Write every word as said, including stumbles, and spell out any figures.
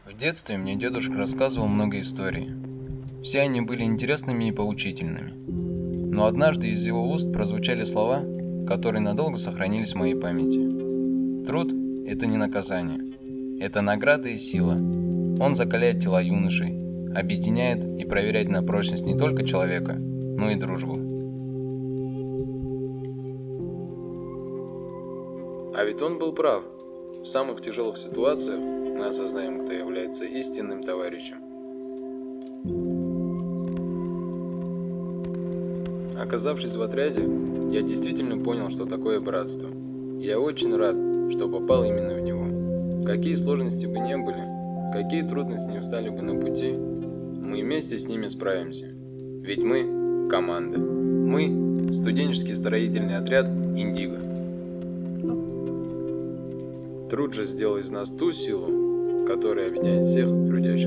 В детстве мне дедушка рассказывал много историй. Все они были интересными и поучительными. Но однажды из его уст прозвучали слова, которые надолго сохранились в моей памяти. Труд – это не наказание. Это награда и сила. Он закаляет тела юношей, объединяет и проверяет на прочность не только человека, но и дружбу. А ведь он был прав. В самых тяжелых ситуациях мы осознаем, кто является истинным товарищем. Оказавшись в отряде, я действительно понял, что такое братство. Я очень рад, что попал именно в него. Какие сложности бы ни были, какие трудности не встали бы на пути, мы вместе с ними справимся. Ведь мы – команда. Мы – студенческий строительный отряд «Индиго». Труд же сделал из нас ту силу, которая объединяет всех трудящихся.